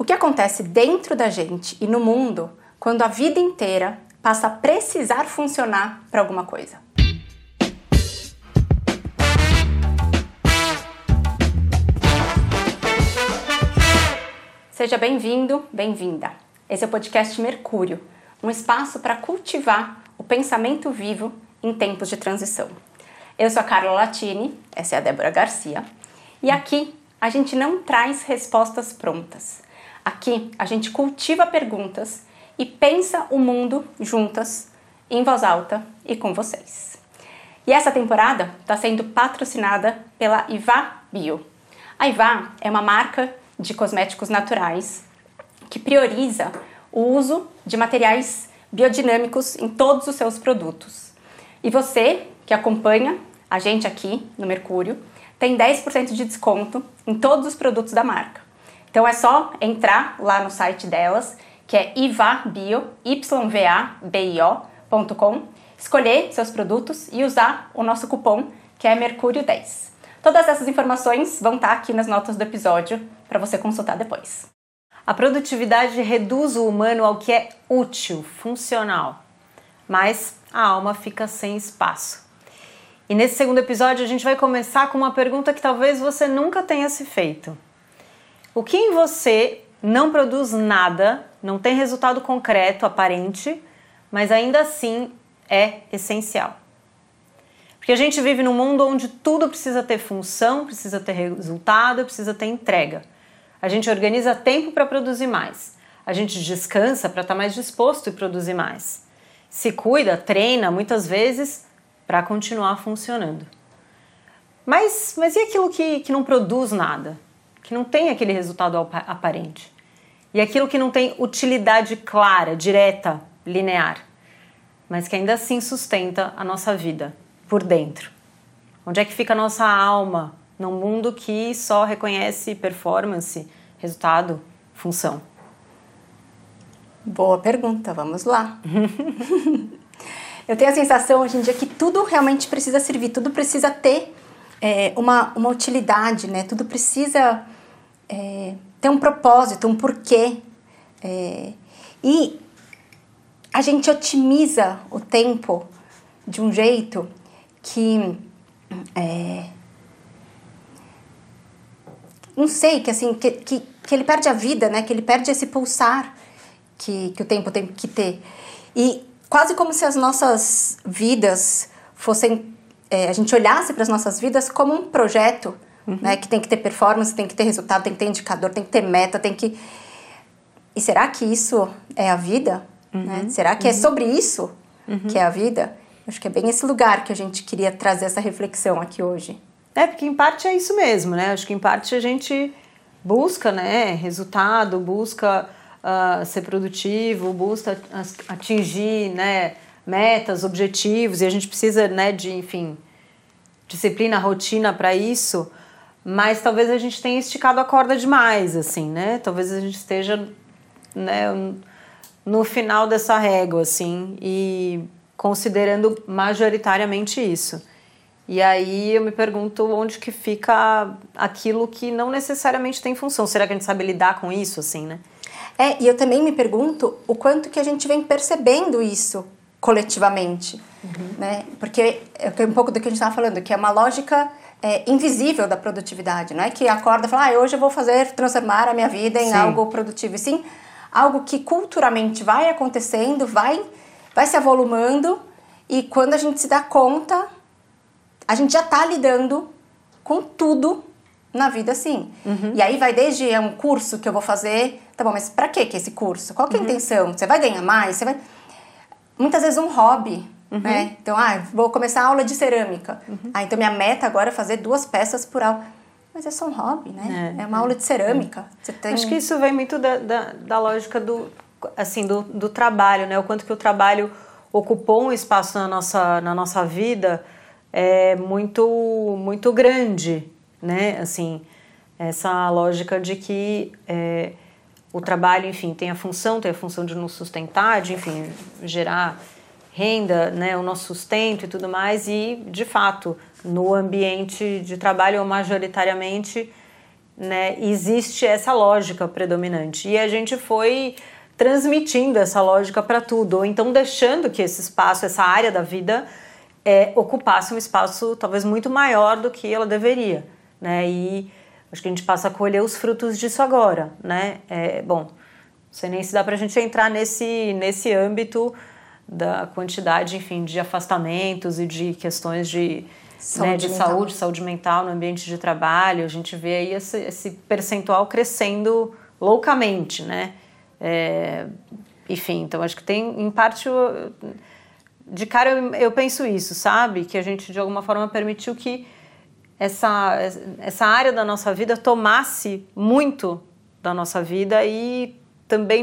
que acontece dentro da gente e no mundo quando a vida inteira passa a precisar funcionar para alguma coisa. Seja bem-vindo, bem-vinda. Esse é o podcast Mercúrio, um espaço para cultivar o pensamento vivo em tempos de transição. Eu sou a Carla Latini, essa é a Débora Garcia, e aqui a gente não traz respostas prontas. Aqui a gente cultiva perguntas e pensa o mundo juntas, em voz alta e com vocês. E essa temporada está sendo patrocinada pela Ivá Bio. A Ivá é uma marca de cosméticos naturais que prioriza o uso de materiais biodinâmicos em todos os seus produtos. E você que acompanha a gente aqui no Mercúrio tem 10% de desconto em todos os produtos da marca. Então é só entrar lá no site delas, que é ivabio.com, escolher seus produtos e usar o nosso cupom, que é Mercúrio10. Todas essas informações vão estar aqui nas notas do episódio para você consultar depois. A produtividade reduz o humano ao que é útil, funcional, mas a alma fica sem espaço. E nesse segundo episódio a gente vai começar com uma pergunta que talvez você nunca tenha se feito. O que em você não produz nada, não tem resultado concreto, aparente, mas ainda assim é essencial? Porque a gente vive num mundo onde tudo precisa ter função, precisa ter resultado, precisa ter entrega. A gente organiza tempo para produzir mais. A gente descansa para estar mais disposto e produzir mais. Se cuida, treina, muitas vezes, para continuar funcionando. Mas e aquilo que não produz nada? Que não tem aquele resultado aparente? E aquilo que não tem utilidade clara, direta, linear, mas que ainda assim sustenta a nossa vida por dentro? Onde é que fica a nossa alma num mundo que só reconhece performance, resultado, função? Boa pergunta, vamos lá. Eu tenho a sensação hoje em dia que tudo realmente precisa servir, tudo precisa ter uma utilidade, né? Tudo precisa ter um propósito, um porquê. E a gente otimiza o tempo de um jeito que não sei, que assim, que ele perde a vida, né? Que ele perde esse pulsar que o tempo tem que ter. E quase como se as nossas vidas fossem... a gente olhasse para as nossas vidas como um projeto, né? Que tem que ter performance, tem que ter resultado, tem que ter indicador, tem que ter meta, tem que... E será que isso é a vida? Né? Será que é sobre isso que é a vida? Acho que é bem esse lugar que a gente queria trazer essa reflexão aqui hoje. Porque em parte é isso mesmo, né? Acho que em parte a gente busca, né, resultado, busca ser produtivo, busca atingir, né, metas, objetivos, e a gente precisa, né, de, enfim, disciplina, rotina para isso, mas talvez a gente tenha esticado a corda demais, assim, né? Talvez a gente esteja, né, no final dessa régua, assim, e considerando majoritariamente isso. E aí eu me pergunto onde que fica aquilo que não necessariamente tem função. Será que a gente sabe lidar com isso, assim, né? E eu também me pergunto o quanto que a gente vem percebendo isso coletivamente, né? Porque é um pouco do que a gente estava falando, que é uma lógica invisível da produtividade, não é que acorda e fala, hoje eu vou transformar a minha vida em algo produtivo, e sim algo que culturalmente vai acontecendo, vai se avolumando, e quando a gente se dá conta, a gente já está lidando com tudo na vida assim. E aí vai desde um curso que eu vou fazer, tá bom, mas pra que esse curso? Qual que é a intenção? Você vai ganhar mais? Você vai... Muitas vezes um hobby, né? Então, vou começar a aula de cerâmica. Então minha meta agora é fazer 2 peças por aula. Mas é só um hobby, né? É uma aula de cerâmica. Você tem... Acho que isso vem muito da lógica do trabalho, né? O quanto que o trabalho ocupou um espaço na nossa vida é muito grande, né? Assim, essa lógica de que o trabalho, enfim, tem a função de nos sustentar, de, enfim, gerar renda, né, o nosso sustento e tudo mais, e, de fato, no ambiente de trabalho, majoritariamente, né, existe essa lógica predominante. E a gente foi transmitindo essa lógica para tudo, ou então deixando que esse espaço, essa área da vida ocupasse um espaço talvez muito maior do que ela deveria, né? E acho que a gente passa a colher os frutos disso agora, né? Bom, não sei nem se dá para a gente entrar nesse âmbito da quantidade, enfim, de afastamentos e de questões de saúde mental no ambiente de trabalho. A gente vê aí esse percentual crescendo loucamente, né? Enfim, então acho que tem, em parte, de cara eu penso isso, sabe? Que a gente, de alguma forma, permitiu que essa área da nossa vida tomasse muito da nossa vida e também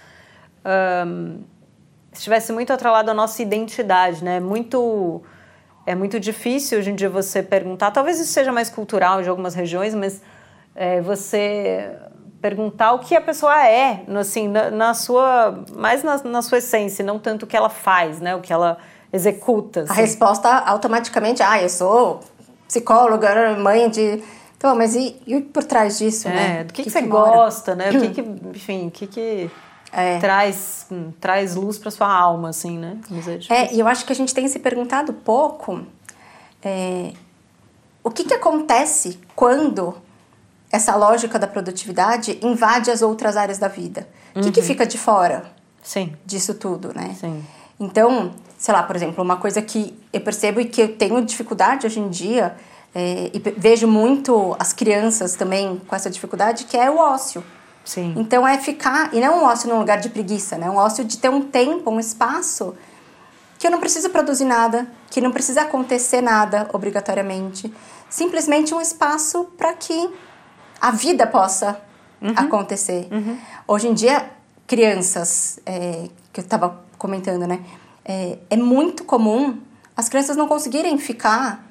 estivesse muito atrelado à nossa identidade, né? É muito difícil hoje em dia você perguntar, talvez isso seja mais cultural de algumas regiões, mas você perguntar o que a pessoa assim, mais na sua essência, não tanto o que ela faz, né? O que ela executa. Assim. A resposta automaticamente, eu sou psicóloga, mãe de... Então, mas e por trás disso, né? Do que você gosta, né? O que traz luz para sua alma, assim, né? E eu acho que a gente tem se perguntado pouco o que acontece quando essa lógica da produtividade invade as outras áreas da vida. O que fica de fora disso tudo, né? Sim. Então, sei lá, por exemplo, uma coisa que eu percebo e que eu tenho dificuldade hoje em dia, e vejo muito as crianças também com essa dificuldade, que é o ócio. Sim. Então ficar, e não um ócio num lugar de preguiça, né? Um ócio de ter um tempo, um espaço que eu não preciso produzir nada, que não precisa acontecer nada obrigatoriamente. Simplesmente um espaço para que a vida possa acontecer. Hoje em dia, crianças, que eu estava comentando, né? É muito comum as crianças não conseguirem ficar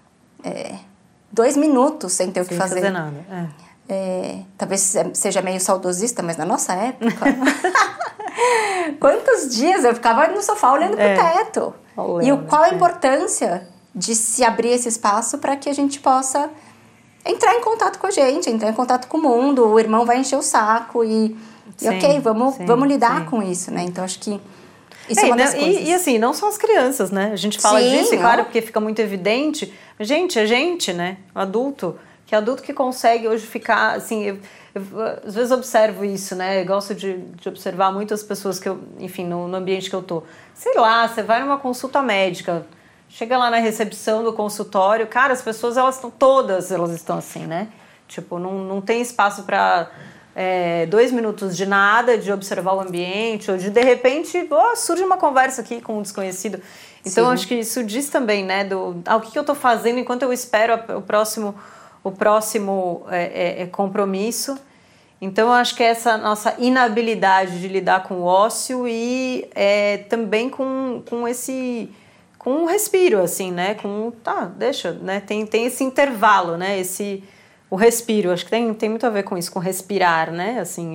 2 minutos sem ter o que fazer. Sem fazer nada, talvez seja meio saudosista, mas na nossa época... Quantos dias eu ficava no sofá olhando pro teto? Qual a importância de se abrir esse espaço para que a gente possa entrar em contato com a gente, entrar em contato com o mundo, o irmão vai encher o saco e ok, vamos lidar com isso, né? Então acho que isso é uma das coisas. E assim, não só as crianças, né? A gente fala disso, claro, porque fica muito evidente. Gente, a gente, né? O adulto que consegue hoje ficar, assim, eu às vezes observo isso, né? Eu gosto de observar muitas pessoas que enfim, no ambiente que eu tô. Sei lá, você vai numa consulta médica, chega lá na recepção do consultório, cara, as pessoas, elas estão assim, né? Tipo, não tem espaço para 2 minutos de nada, de observar o ambiente, ou de repente, surge uma conversa aqui com um desconhecido. Então, acho que isso diz também, né? O que eu tô fazendo enquanto eu espero o próximo compromisso. Então, eu acho que essa nossa inabilidade de lidar com o ócio e também com um respiro, assim, né? Deixa, né? Tem esse intervalo, né? O respiro, acho que tem muito a ver com isso, com respirar, né? Assim,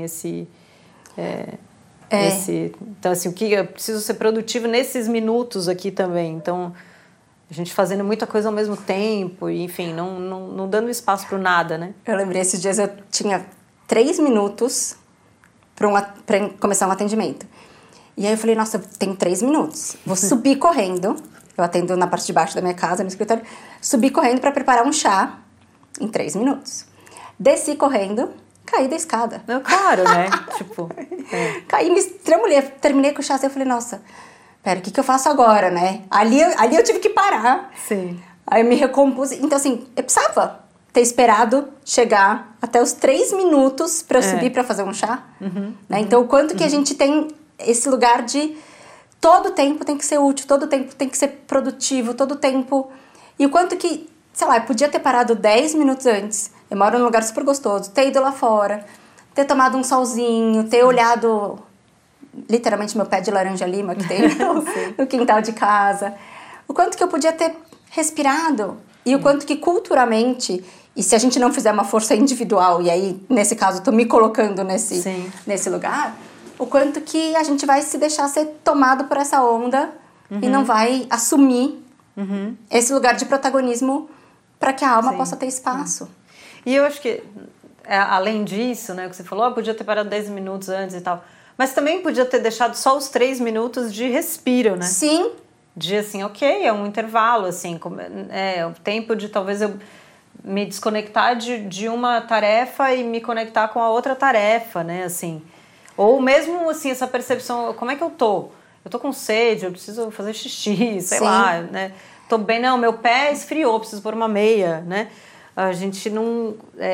então, assim, o que eu preciso ser produtivo nesses minutos aqui também. Então, a gente fazendo muita coisa ao mesmo tempo, e, enfim, não dando espaço para nada, né? Eu lembrei, esses dias eu tinha 3 minutos para começar um atendimento. E aí eu falei, nossa, eu tenho 3 minutos. Vou subir correndo. Eu atendo na parte de baixo da minha casa, no escritório. Subi correndo para preparar um chá em 3 minutos. Desci correndo, caí da escada. Não, claro, né? Caí, me estremulhei. Terminei com o chá, assim, eu falei, nossa... Pera, o que eu faço agora, né? Ali eu tive que parar. Sim. Aí eu me recompus. Então, assim, eu precisava ter esperado chegar até os 3 minutos para eu subir para fazer um chá. Né? Então, o quanto que a gente tem esse lugar de... Todo tempo tem que ser útil, todo tempo tem que ser produtivo, todo tempo... E o quanto que, sei lá, eu podia ter parado 10 minutos antes. Eu moro num lugar super gostoso. Ter ido lá fora, ter tomado um solzinho, ter olhado... literalmente meu pé de laranja lima que tem no quintal de casa. O quanto que eu podia ter respirado e o quanto que culturalmente, e se a gente não fizer uma força individual, e aí nesse caso tô me colocando nesse lugar, o quanto que a gente vai se deixar ser tomado por essa onda e não vai assumir esse lugar de protagonismo para que a alma possa ter espaço. E eu acho que além disso, né, que você falou, podia ter parado 10 minutos antes e tal, mas também podia ter deixado só os 3 minutos de respiro, né? Sim. De assim, ok, é um intervalo, assim, é o tempo de talvez eu me desconectar de uma tarefa e me conectar com a outra tarefa, né, assim. Ou mesmo, assim, essa percepção, como é que eu tô? Eu tô com sede, eu preciso fazer xixi, sei lá, né? Tô bem, não, meu pé esfriou, preciso pôr uma meia, né? A gente não...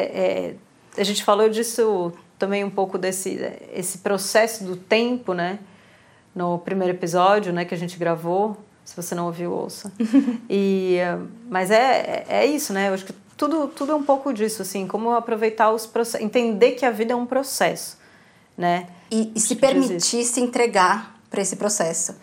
a gente falou disso também um pouco esse processo do tempo, né? No primeiro episódio, né, que a gente gravou. Se você não ouviu, ouça. Mas é isso, né? Eu acho que tudo é um pouco disso, assim. Como aproveitar os processos. Entender que a vida é um processo, né? E se permitir se entregar para esse processo.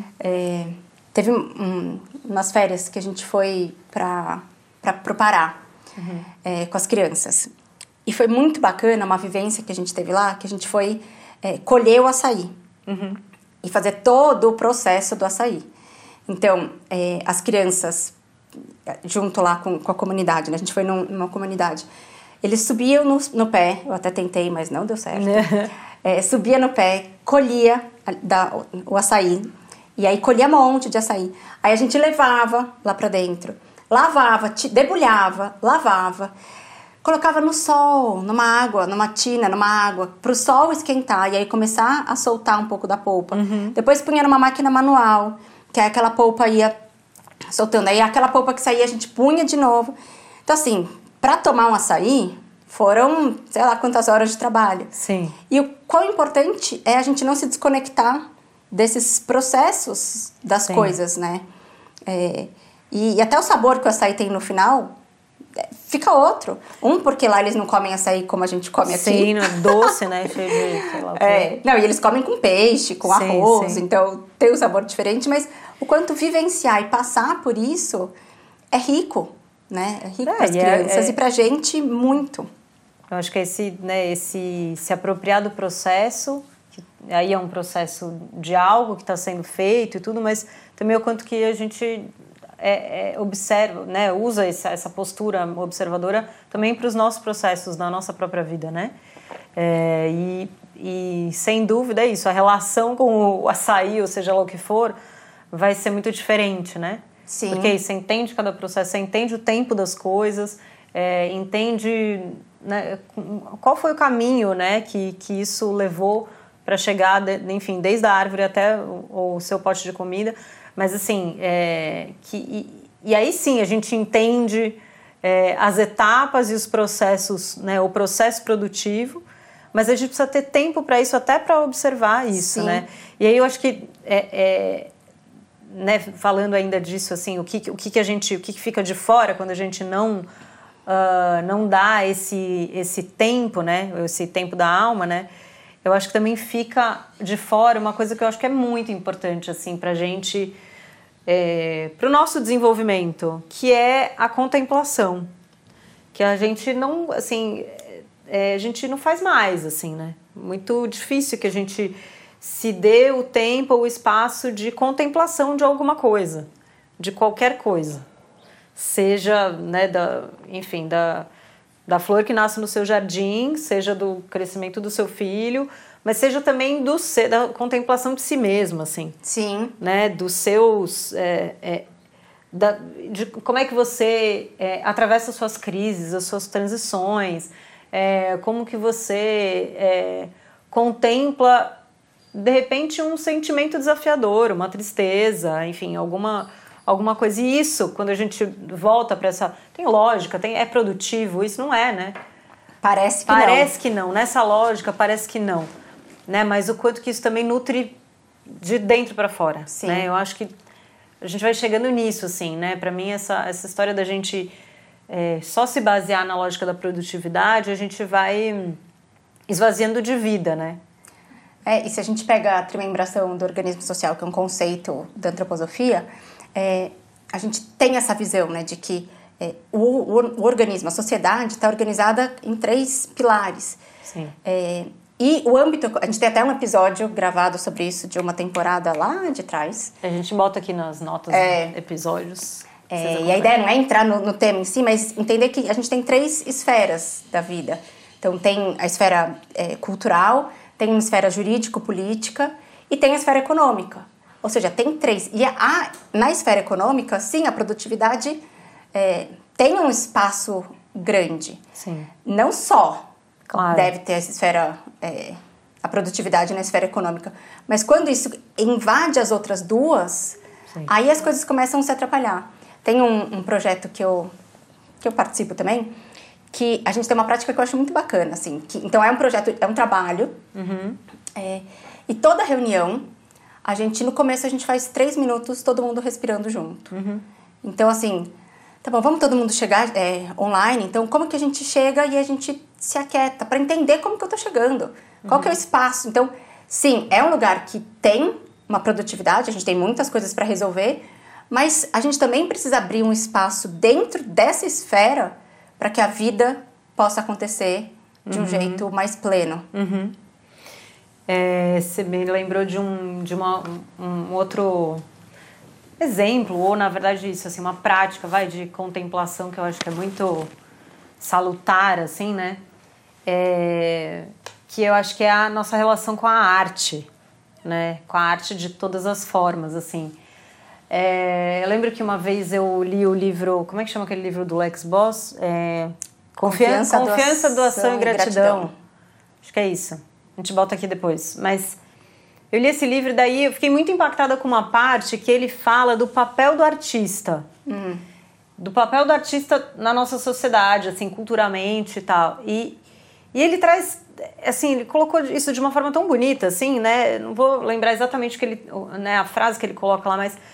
Teve umas férias que a gente foi para o Pará com as crianças. E foi muito bacana uma vivência que a gente teve lá, que a gente foi colher o açaí. E fazer todo o processo do açaí. Então, as crianças, junto lá com a comunidade, né? A gente foi numa comunidade. Eles subiam no pé, eu até tentei, mas não deu certo. Subia no pé, colhia o açaí. E aí colhia um monte de açaí. Aí a gente levava lá pra dentro. Lavava, debulhava, lavava. Colocava no sol, numa água, numa tina, numa água, pro sol esquentar e aí começar a soltar um pouco da polpa. Depois punha numa máquina manual, que aí aquela polpa ia soltando. Aí aquela polpa que saía a gente punha de novo. Então assim, pra tomar um açaí, foram, sei lá quantas horas de trabalho. Sim. E o quão importante é a gente não se desconectar desses processos das coisas, né? E até o sabor que o açaí tem no final... fica outro. Porque lá eles não comem açaí como a gente come aqui. Sim, não é doce, né? Cheio de, sei lá o quê. Não, e eles comem com peixe, com arroz. Sim. Então tem um sabor diferente. Mas o quanto vivenciar e passar por isso é rico, né? É rico para as crianças e pra gente muito. Eu acho que esse se apropriar do processo, que aí é um processo de algo que está sendo feito e tudo, mas também o quanto que a gente... observa, né, usa essa postura observadora também para os nossos processos na nossa própria vida, né? E sem dúvida é isso, a relação com o açaí, ou seja lá o que for, vai ser muito diferente, né? Sim. Porque você entende cada processo, você entende o tempo das coisas, entende, né, qual foi o caminho, né, que isso levou para chegar, enfim, desde a árvore até o seu pote de comida. Mas assim, e aí sim a gente entende as etapas e os processos, né, o processo produtivo, mas a gente precisa ter tempo para isso, até para observar isso, sim. Né? E aí eu acho que, né, falando ainda disso, assim, o que fica de fora quando a gente não dá esse tempo, né, esse tempo da alma, né? Eu acho que também fica de fora uma coisa que eu acho que é muito importante, assim, pra gente, pro nosso desenvolvimento, que é a contemplação. Que a gente não, assim, a gente não faz mais, assim, né? Muito difícil que a gente se dê o tempo ou o espaço de contemplação de alguma coisa, de qualquer coisa. Seja, né, da flor que nasce no seu jardim, seja do crescimento do seu filho, mas seja também da contemplação de si mesmo, assim. Sim. Né? Dos seus... de como é que você atravessa as suas crises, as suas transições, como que você contempla, de repente, um sentimento desafiador, uma tristeza, enfim, alguma coisa. E isso, quando a gente volta para essa... Tem lógica, é produtivo, isso não é, né? Parece que não. Nessa lógica, parece que não. Né? Mas o quanto que isso também nutre de dentro para fora. Sim. Né? Eu acho que a gente vai chegando nisso, assim, né? Para mim, essa história da gente só se basear na lógica da produtividade, a gente vai esvaziando de vida, né? E se a gente pega a trimembração do organismo social, que é um conceito da antroposofia, a gente tem essa visão, né, de que o organismo, a sociedade, está organizada em 3 pilares. Sim. E o âmbito... A gente tem até um episódio gravado sobre isso de uma temporada lá de trás. A gente bota aqui nas notas dos episódios. E a ideia não é entrar no tema em si, mas entender que a gente tem 3 esferas da vida. Então, tem a esfera cultural, tem uma esfera jurídico-política e tem a esfera econômica. Ou seja, tem 3. E na esfera econômica, sim, a produtividade tem um espaço grande. Sim. Não só Claro. deve ter essa esfera, a produtividade na esfera econômica, mas quando isso invade as outras duas, Sim. aí as coisas começam a se atrapalhar. Tem um projeto que eu participo também, que a gente tem uma prática que eu acho muito bacana, assim. Então, é um projeto, é um trabalho. Uhum. E toda reunião, no começo, a gente faz 3 minutos, todo mundo respirando junto. Uhum. Então, assim, tá bom, vamos todo mundo chegar online. Então, como que a gente chega e a gente se aquieta para entender como que eu tô chegando? Qual que é o espaço? Então, sim, é um lugar que tem uma produtividade, a gente tem muitas coisas para resolver, mas a gente também precisa abrir um espaço dentro dessa esfera para que a vida possa acontecer de um jeito mais pleno. Uhum. Você me lembrou de um outro exemplo, ou na verdade isso, assim, uma prática, de contemplação que eu acho que é muito salutar, assim, né? Que eu acho que é a nossa relação com a arte, né? Com a arte de todas as formas, assim. Eu lembro que uma vez eu li o livro, como é que chama aquele livro do Lex Boss? Confiança, Doação e Gratidão. Acho que é isso. A gente bota aqui depois. Mas eu li esse livro e daí eu fiquei muito impactada com uma parte que ele fala do papel do artista. Do papel do artista na nossa sociedade, assim, culturalmente e tal. E ele traz, assim, ele colocou isso de uma forma tão bonita, assim, né? Não vou lembrar exatamente a frase que ele coloca lá, mas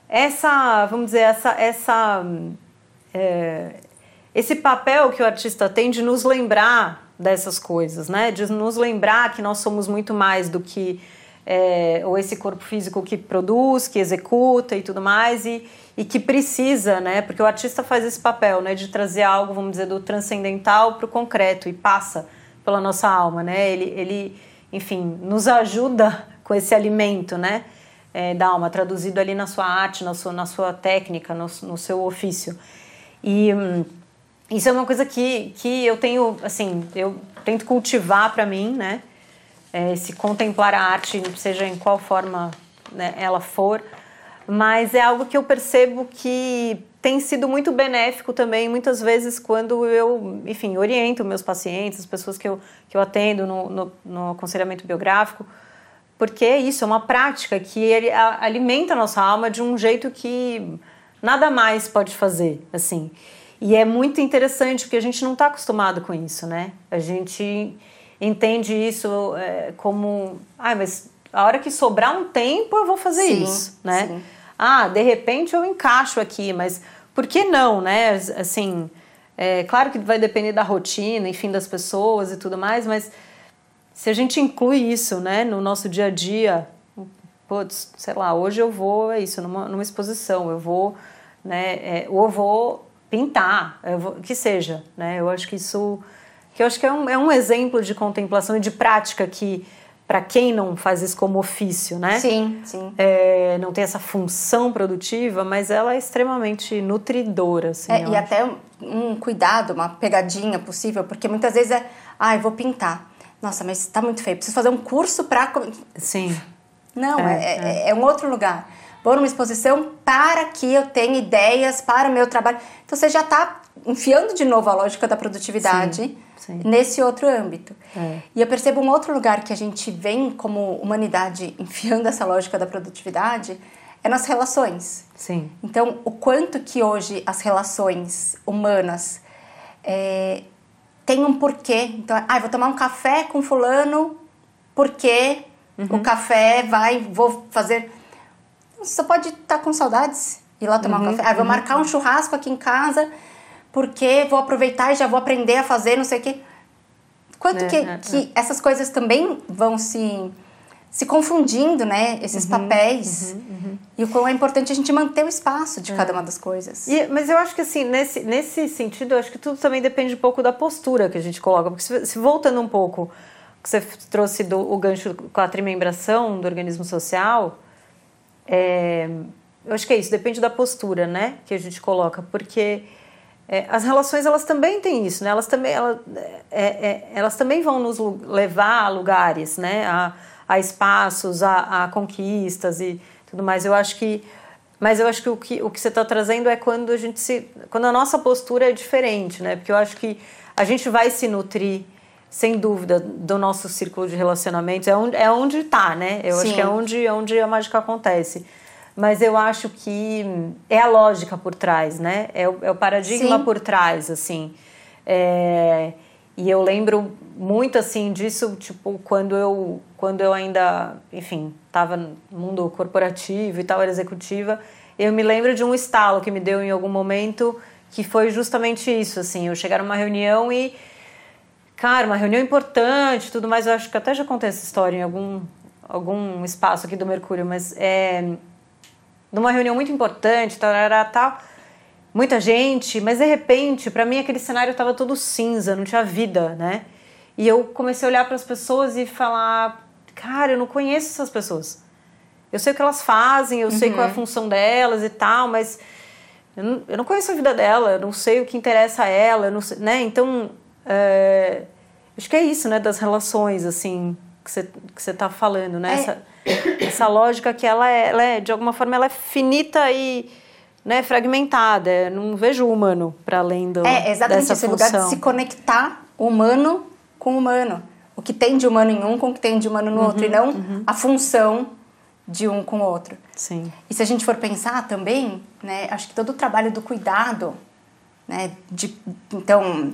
esse papel que o artista tem de nos lembrar dessas coisas, né? De nos lembrar que nós somos muito mais do que ou esse corpo físico que produz, que executa e tudo mais, e que precisa, né? Porque o artista faz esse papel, né? De trazer algo, vamos dizer, do transcendental para o concreto e passa pela nossa alma, né? Ele, enfim, nos ajuda com esse alimento, né? Da alma, traduzido ali na sua arte, na sua técnica, no seu ofício. E isso é uma coisa que eu tenho, assim, eu tento cultivar para mim, né? Se contemplar a arte, seja em qual forma, né, ela for, mas é algo que eu percebo que tem sido muito benéfico também, muitas vezes, quando eu, enfim, oriento meus pacientes, as pessoas que eu atendo no aconselhamento biográfico, porque é isso, é uma prática que ele alimenta a nossa alma de um jeito que nada mais pode fazer, assim. E é muito interessante, porque a gente não está acostumado com isso, né? A gente entende isso como... mas a hora que sobrar um tempo eu vou fazer isso, né? Sim. De repente eu encaixo aqui, mas por que não, né? Assim, claro que vai depender da rotina, enfim, das pessoas e tudo mais, mas se a gente inclui isso, né, no nosso dia a dia, putz, sei lá, hoje eu vou, numa exposição, eu vou, né, ou eu vou pintar, que seja, né? Eu acho que isso... que eu acho que é um exemplo de contemplação e de prática que, para quem não faz isso como ofício, né? Sim, sim. Não tem essa função produtiva, mas ela é extremamente nutridora, assim. E até um cuidado, uma pegadinha possível, porque muitas vezes eu vou pintar. Nossa, mas tá muito feio, preciso fazer um curso para... Sim. Não, é um outro lugar. Vou numa exposição para que eu tenha ideias para o meu trabalho. Então, você já está enfiando de novo a lógica da produtividade nesse outro âmbito. E eu percebo um outro lugar que a gente vem como humanidade enfiando essa lógica da produtividade é nas relações. Sim. Então, o quanto que hoje as relações humanas têm um porquê. Então, vou tomar um café com fulano porque o café vou fazer... Você só pode estar com saudades, ir lá tomar um café. Vou marcar um churrasco aqui em casa porque vou aproveitar e já vou aprender a fazer não sei o quê. Quanto que essas coisas também vão se confundindo, né? Esses papéis. E o quão é importante a gente manter o espaço de cada uma das coisas. Mas eu acho que, assim, nesse sentido, eu acho que tudo também depende um pouu da postura que a gente coloca. Porque se voltando um pouco, que você trouxe o gancho com a trimembração do organismo social... eu acho que é isso, depende da postura, né, que a gente coloca, porque as relações, elas também têm isso, né? Elas também vão nos levar a lugares, né? A espaços, a conquistas e tudo mais. Mas eu acho que o que você está trazendo é quando a nossa postura é diferente, né? Porque eu acho que a gente vai se nutrir, sem dúvida, do nosso círculo de relacionamentos. É onde está, né? Eu acho que é onde a mágica acontece. Mas eu acho que é a lógica por trás, né? É o paradigma por trás, assim. E eu lembro muito, assim, disso, tipo, quando eu ainda, enfim, estava no mundo corporativo e tal, era executiva, eu me lembro de um estalo que me deu em algum momento, que foi justamente isso, assim, eu chegar numa reunião e, cara, uma reunião importante, tudo mais, eu acho que até já contei essa história em algum espaço aqui do Mercúrio, mas numa reunião muito importante, tal, muita gente, mas de repente, para mim aquele cenário estava todo cinza, não tinha vida, né? E eu comecei a olhar para as pessoas e falar, cara, eu não conheço essas pessoas. Eu sei o que elas fazem, eu sei qual é a função delas e tal, mas eu não conheço a vida dela, eu não sei o que interessa a ela, eu não sei, né? Então, acho que é isso, né, das relações, assim, que você tá falando, né? Essa lógica que ela é, de alguma forma, ela é finita e, né, fragmentada. Eu não vejo o humano para além exatamente dessa esse função. lugar de se conectar humano com humano. O que tem de humano em um com o que tem de humano no outro, e não a função de um com o outro. Sim. E se a gente for pensar também, né, acho que todo o trabalho do cuidado, né, então,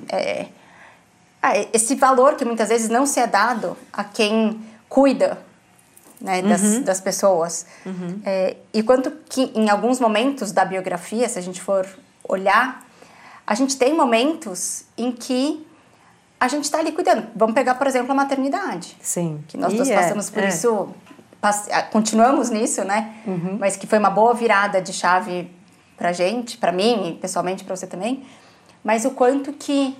esse valor que muitas vezes não se é dado a quem cuida, né, das pessoas. E quanto que em alguns momentos da biografia, se a gente for olhar, a gente tem momentos em que a gente está ali cuidando. Vamos pegar, por exemplo, a maternidade. Sim. Que nós dois passamos por isso, continuamos nisso, né? Mas que foi uma boa virada de chave pra gente, pra mim e pessoalmente pra você também. Mas o quanto que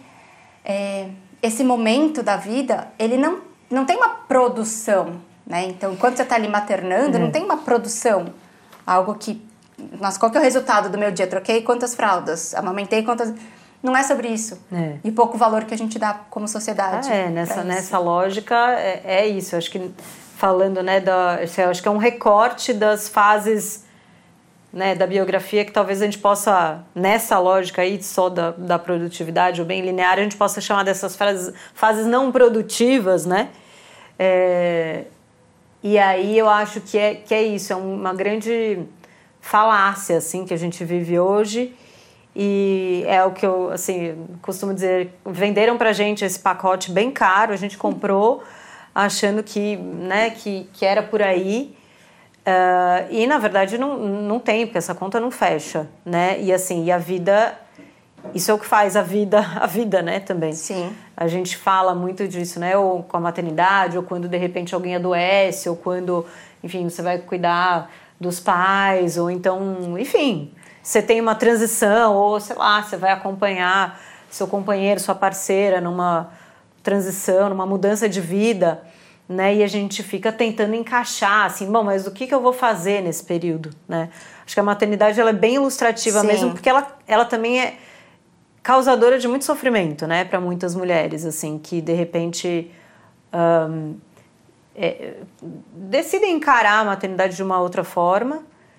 esse momento da vida, ele não tem uma produção, né? Então, enquanto você está ali maternando, não tem uma produção. Algo que... Nossa, qual que é o resultado do meu dia? Troquei quantas fraldas? Amamentei quantas... Não é sobre isso. E pouco valor que a gente dá como sociedade. Nessa lógica, é isso. Eu acho que, falando, né, eu acho que é um recorte das fases, né, da biografia que talvez a gente possa, nessa lógica aí só da produtividade, ou bem linear, a gente possa chamar dessas fases não produtivas, né? E aí eu acho que é isso, é uma grande falácia, assim, que a gente vive hoje, e é o que eu, assim, costumo dizer, venderam pra gente esse pacote bem caro, a gente comprou achando que, né, que era por aí, e na verdade não tem, porque essa conta não fecha, né, e assim, e a vida... Isso é o que faz a vida, né, também. Sim. A gente fala muito disso, né, ou com a maternidade, ou quando de repente alguém adoece, ou quando, enfim, você vai cuidar dos pais, ou então, enfim, você tem uma transição, ou sei lá, você vai acompanhar seu companheiro, sua parceira numa transição, numa mudança de vida, né, e a gente fica tentando encaixar, assim, bom, mas o que eu vou fazer nesse período, né? Acho que a maternidade, ela é bem ilustrativa mesmo, porque ela também é causadora de muito sofrimento, né, para muitas mulheres, assim, que de repente decidem encarar a maternidade de uma outra forma,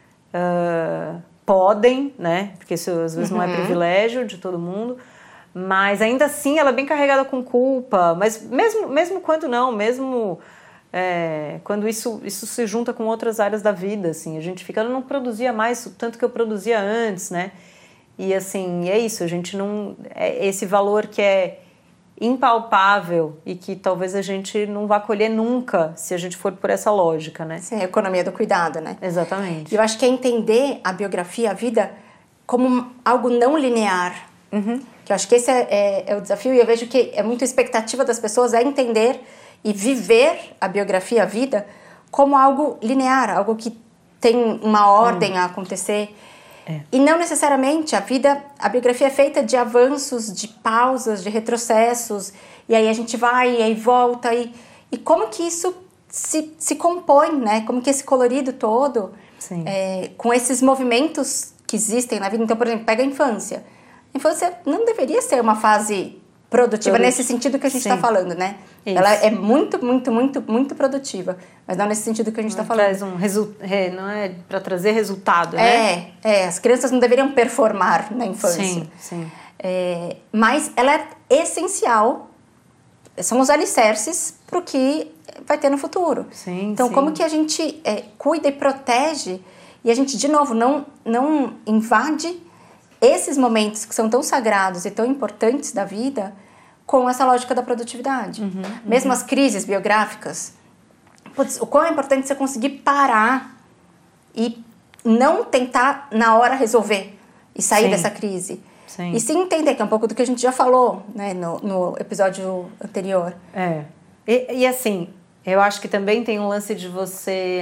podem, né, porque isso às vezes não é privilégio de todo mundo, mas ainda assim ela é bem carregada com culpa, mas mesmo quando não, mesmo quando isso se junta com outras áreas da vida, assim, a gente fica, eu não produzia mais o tanto que eu produzia antes, né. E assim, é isso, a gente não... esse valor que é impalpável e que talvez a gente não vá colher nunca se a gente for por essa lógica, né? Sim, a economia do cuidado, né? Exatamente. E eu acho que é entender a biografia, a vida, como algo não linear. Que eu acho que esse é o desafio, e eu vejo que é muito expectativa das pessoas entender e viver a biografia, a vida, como algo linear, algo que tem uma ordem a acontecer. E não necessariamente a biografia é feita de avanços, de pausas, de retrocessos, e aí a gente vai, e aí volta, e como que isso se compõe, né? Como que esse colorido todo, com esses movimentos que existem na vida. Então, por exemplo, pega a infância. A infância não deveria ser uma fase produtiva nesse sentido que a gente está falando, né? Isso. Ela é muito, muito, muito, muito produtiva, mas não nesse sentido que a gente está falando. Traz não é para trazer resultado, né? As crianças não deveriam performar na infância. Sim. Mas ela é essencial, são os alicerces para o que vai ter no futuro. Então, como que a gente cuida e protege, e a gente, de novo, não invade esses momentos que são tão sagrados e tão importantes da vida com essa lógica da produtividade. Mesmo as crises biográficas, o quão é importante você conseguir parar e não tentar na hora resolver e sair dessa crise. E sim entender, que é um pouco do que a gente já falou, né, no episódio anterior. E assim, eu acho que também tem um lance de você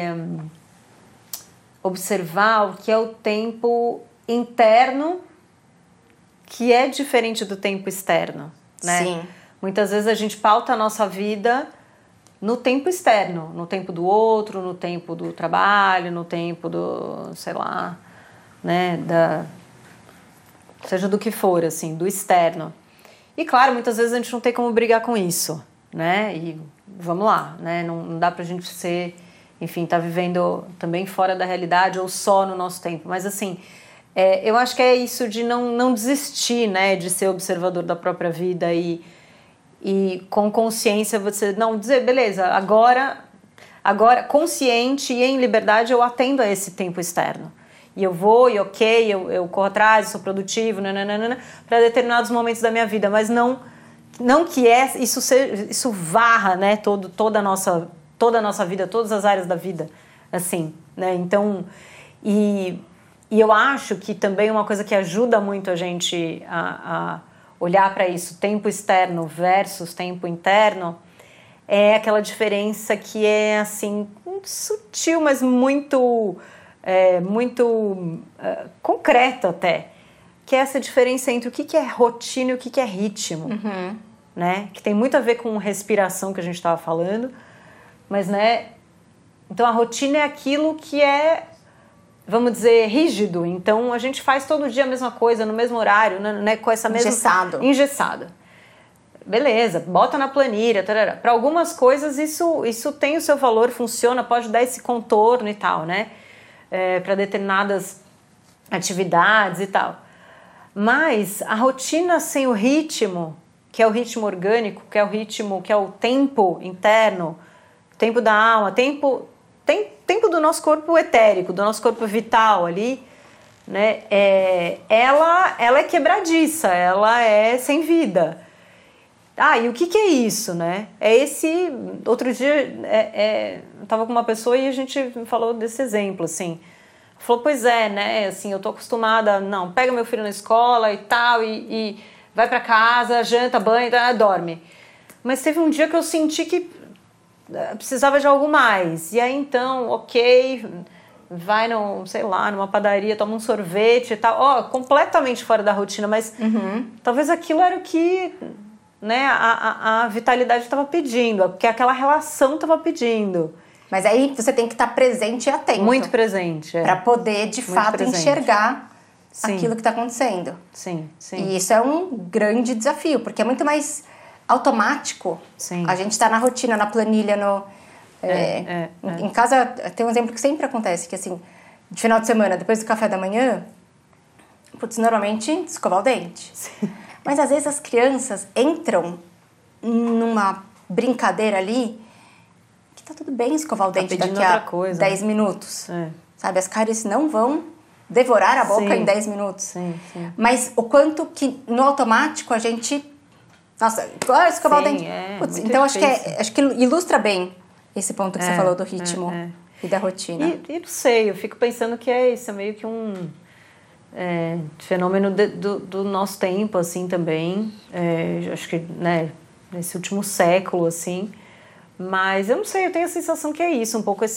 observar o que é o tempo interno, que é diferente do tempo externo, né? Sim. Muitas vezes a gente pauta a nossa vida no tempo externo, no tempo do outro, no tempo do trabalho, no tempo do, sei lá, né, seja do que for, assim, do externo. E claro, muitas vezes a gente não tem como brigar com isso, né? E vamos lá, né? Não dá pra gente ser, enfim, tá vivendo também fora da realidade ou só no nosso tempo. Mas assim, eu acho que é isso de não desistir, né? De ser observador da própria vida e com consciência você não dizer, beleza, agora consciente e em liberdade eu atendo a esse tempo externo. E eu vou, e ok, eu corro atrás, sou produtivo, para determinados momentos da minha vida, mas não que isso varra, né, toda a nossa vida, todas as áreas da vida, assim, né, então, e eu acho que também uma coisa que ajuda muito a gente a olhar para isso, tempo externo versus tempo interno, é aquela diferença que é, assim, sutil, mas muito concreta até, que é essa diferença entre o que é rotina e o que é ritmo, né? Que tem muito a ver com respiração que a gente estava falando, mas, né? Então a rotina é aquilo que é, vamos dizer, rígido. Então a gente faz todo dia a mesma coisa, no mesmo horário, né? Com essa mesma... Engessado. Beleza, bota na planilha, para algumas coisas isso tem o seu valor, funciona, pode dar esse contorno e tal, né? Para determinadas atividades e tal. Mas a rotina sem o ritmo, que é o ritmo orgânico, que é o ritmo, que é o tempo interno, tempo da alma, tempo do nosso corpo etérico, do nosso corpo vital ali, né? Ela é quebradiça, ela é sem vida. E o que é isso, né? Outro dia eu tava com uma pessoa e a gente falou desse exemplo, assim. Falou, pois é, né? Assim, eu tô acostumada, pega meu filho na escola e tal, e vai pra casa, janta, banha, dorme. Mas teve um dia que eu senti que precisava de algo mais. E aí, então, ok, vai numa padaria, toma um sorvete e tal. Completamente fora da rotina, mas talvez aquilo era o que... né, a vitalidade estava pedindo, porque aquela relação estava pedindo. Mas aí você tem que estar presente e atento. Muito presente. Para poder, de fato, presente. Enxergar aquilo que está acontecendo. Sim. E isso é um grande desafio, porque é muito mais automático. Sim. A gente está na rotina, na planilha, em casa tem um exemplo que sempre acontece, que assim, de final de semana, depois do café da manhã, normalmente escovar o dente. Sim. Mas às vezes as crianças entram numa brincadeira ali que tá tudo bem escovar o dente daqui a 10 minutos. Sabe, as cáries não vão devorar a boca em 10 minutos. Sim. Mas o quanto que no automático a gente... Nossa, agora escovar o dente. Então acho que ilustra bem esse ponto que você falou do ritmo e da rotina. E não sei, eu fico pensando que isso é meio que um... fenômeno do nosso tempo, assim, também, acho que, né, nesse último século, assim, mas eu não sei, eu tenho a sensação que é isso, um pouco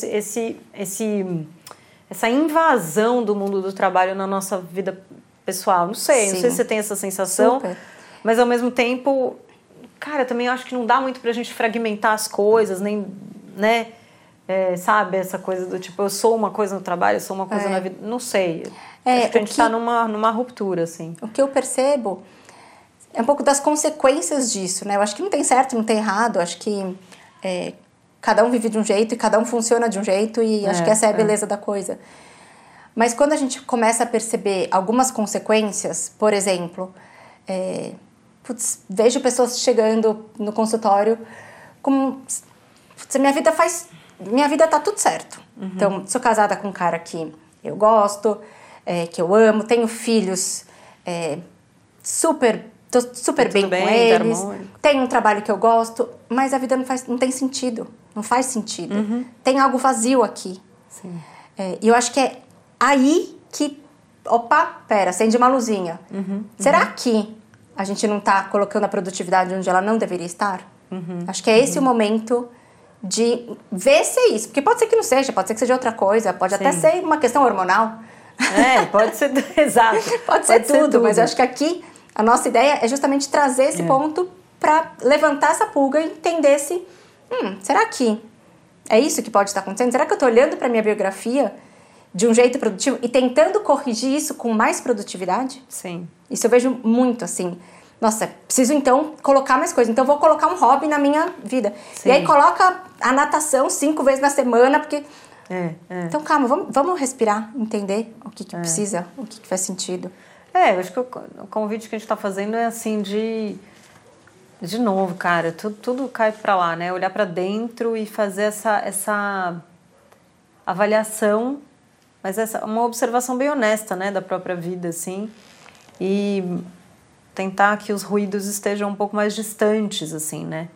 essa invasão do mundo do trabalho na nossa vida pessoal, não sei se você tem essa sensação. Super. Mas ao mesmo tempo, cara, eu também acho que não dá muito pra gente fragmentar as coisas, nem, né, sabe, essa coisa do tipo, eu sou uma coisa no trabalho, eu sou uma coisa na vida, não sei. Acho que a gente está numa ruptura, assim. O que eu percebo é um pouco das consequências disso, né? Eu acho que não tem certo, não tem errado, acho que cada um vive de um jeito e cada um funciona de um jeito e acho que essa é a beleza da coisa. Mas quando a gente começa a perceber algumas consequências, por exemplo, vejo pessoas chegando no consultório como... Minha vida tá tudo certo. Então, sou casada com um cara que eu gosto, que eu amo, tenho filhos, tô super bem com eles, tenho um trabalho que eu gosto, mas a vida não tem sentido, não faz sentido. Tem algo vazio aqui. Sim. E eu acho que é aí que, acende uma luzinha. Será que a gente não tá colocando a produtividade onde ela não deveria estar? Acho que é esse o momento de ver se é isso. Porque pode ser que não seja, pode ser que seja outra coisa, pode até ser uma questão hormonal. Pode ser, exato. Pode ser tudo, mas eu acho que aqui a nossa ideia é justamente trazer esse ponto para levantar essa pulga e entender se, será que é isso que pode estar acontecendo? Será que eu estou olhando para minha biografia de um jeito produtivo e tentando corrigir isso com mais produtividade? Sim. Isso eu vejo muito, assim. Nossa, preciso então colocar mais coisas. Então vou colocar um hobby na minha vida. Sim. E aí coloca a natação 5 vezes na semana, porque... Então calma, vamos respirar, entender o que precisa, o que faz sentido. Eu acho que o convite que a gente está fazendo é assim de novo, cara, tudo cai para lá, né? Olhar para dentro e fazer essa avaliação, mas uma observação bem honesta, né, da própria vida, assim, e tentar que os ruídos estejam um pouco mais distantes, assim, né?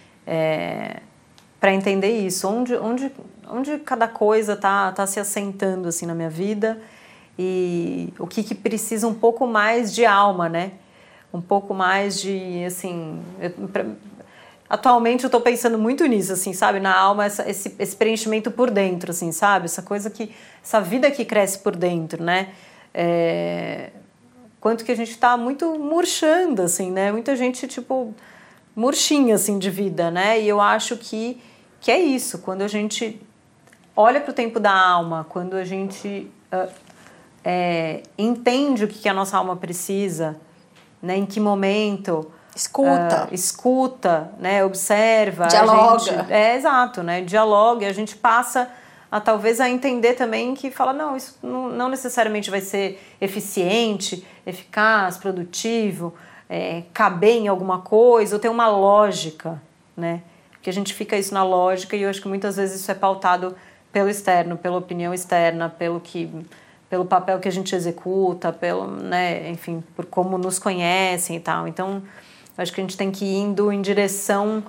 Para entender isso, onde cada coisa tá se assentando, assim, na minha vida e o que precisa um pouco mais de alma, né? Um pouco mais de, assim... Atualmente eu tô pensando muito nisso, assim, sabe? Na alma, esse preenchimento por dentro, assim, sabe? Essa vida que cresce por dentro, né? Quanto que a gente tá muito murchando, assim, né? Muita gente, tipo, murchinha, assim, de vida, né? E eu acho que é isso. Quando a gente olha pro tempo da alma, quando a gente entende o que a nossa alma precisa, né? Em que momento... Escuta, né? Observa. Dialoga. Exato, né? Dialoga e a gente passa... talvez a entender também que fala, não, isso não necessariamente vai ser eficiente, eficaz, produtivo, caber em alguma coisa, ou ter uma lógica, né? Porque a gente fica isso na lógica e eu acho que muitas vezes isso é pautado pelo externo, pela opinião externa, pelo papel que a gente executa, né, enfim, por como nos conhecem e tal. Então, acho que a gente tem que ir indo em direção...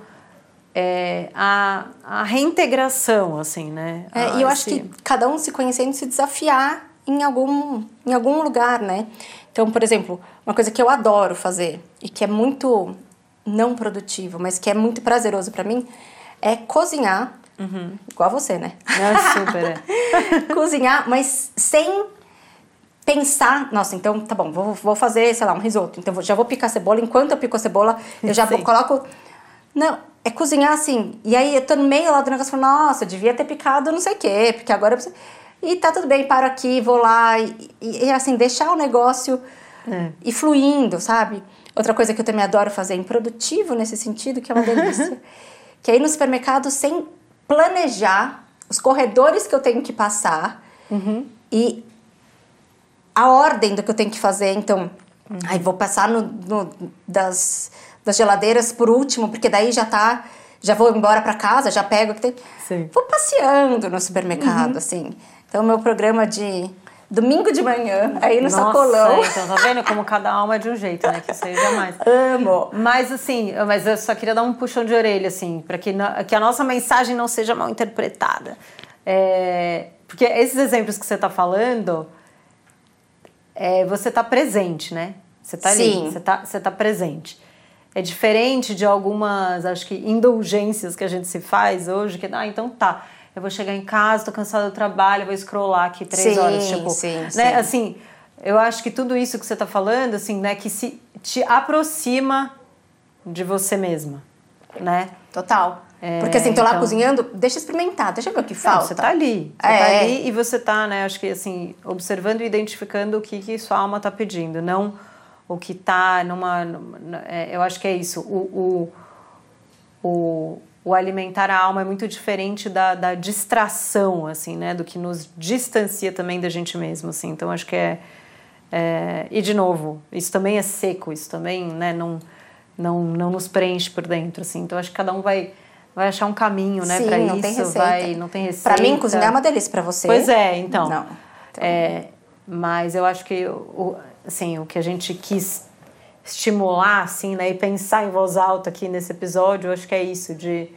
a reintegração, assim, né? E eu acho que cada um se conhecendo, se desafiar em algum lugar, né? Então, por exemplo, uma coisa que eu adoro fazer e que é muito não produtivo, mas que é muito prazeroso pra mim, é cozinhar, igual você, né? Super, Cozinhar, mas sem pensar, nossa, então tá bom, vou fazer, sei lá, um risoto, então já vou picar cebola, enquanto eu pico a cebola, eu já coloco... Não, é cozinhar assim, e aí eu tô no meio lá do negócio, falando, nossa, eu devia ter picado não sei o quê, porque agora eu preciso... E tá tudo bem, paro aqui, vou lá, e assim, deixar o negócio ir fluindo, sabe? Outra coisa que eu também adoro fazer, improdutivo nesse sentido, que é uma delícia, que é ir no supermercado sem planejar os corredores que eu tenho que passar e a ordem do que eu tenho que fazer, então, aí vou passar das geladeiras por último, porque daí já vou embora pra casa, já pego o que tem. Sim. Vou passeando no supermercado, assim. Então, meu programa de domingo de manhã, aí no sacolão. Então, tá vendo como cada alma é de um jeito, né? Que isso aí jamais. Amo. Mas, assim, eu só queria dar um puxão de orelha, assim, pra que a nossa mensagem não seja mal interpretada. Porque esses exemplos que você tá falando, você tá presente, né? Você tá ali, você tá presente. É diferente de algumas, acho que, indulgências que a gente se faz hoje, que, então tá, eu vou chegar em casa, tô cansada do trabalho, vou scrollar aqui 3 horas, tipo, né, assim, eu acho que tudo isso que você tá falando, assim, né, que te aproxima de você mesma, né? Total. Porque assim, tô lá então, cozinhando, deixa eu experimentar, deixa eu ver o que falta. Não, você tá ali. Você tá ali e você tá, né, acho que assim, observando e identificando o que sua alma tá pedindo, não o que tá eu acho que é isso. O alimentar a alma é muito diferente da distração, assim, né, do que nos distancia também da gente mesmo, assim. Então, acho que e de novo, isso também é seco, isso também, né, não nos preenche por dentro, assim. Então, acho que cada um vai achar um caminho, né, para isso. Tem receita. Não tem receita. Para mim, cozinhar é uma delícia, para você? Pois é, então. Não. Mas eu acho que assim, o que a gente quis estimular, assim, né, e pensar em voz alta aqui nesse episódio, eu acho que é isso, de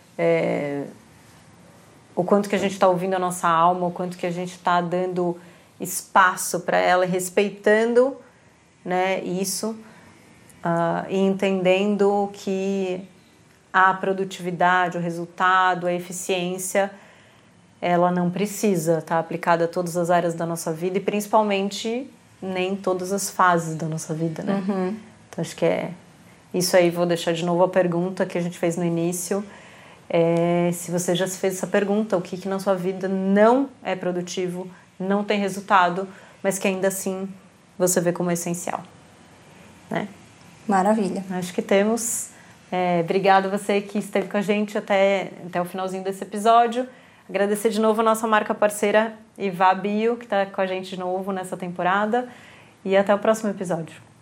o quanto que a gente está ouvindo a nossa alma, o quanto que a gente está dando espaço para ela, respeitando, né, isso, e entendendo que a produtividade, o resultado, a eficiência, ela não precisa estar aplicada a todas as áreas da nossa vida e principalmente nem todas as fases da nossa vida, né? Uhum. Então acho que isso aí. Vou deixar de novo a pergunta que a gente fez no início. Se você já se fez essa pergunta, o que na sua vida não é produtivo, não tem resultado, mas que ainda assim você vê como essencial, né? Maravilha. Acho que temos. Obrigada a você que esteve com a gente até o finalzinho desse episódio. Agradecer de novo a nossa marca parceira Ivá Bio, que está com a gente de novo nessa temporada. E até o próximo episódio.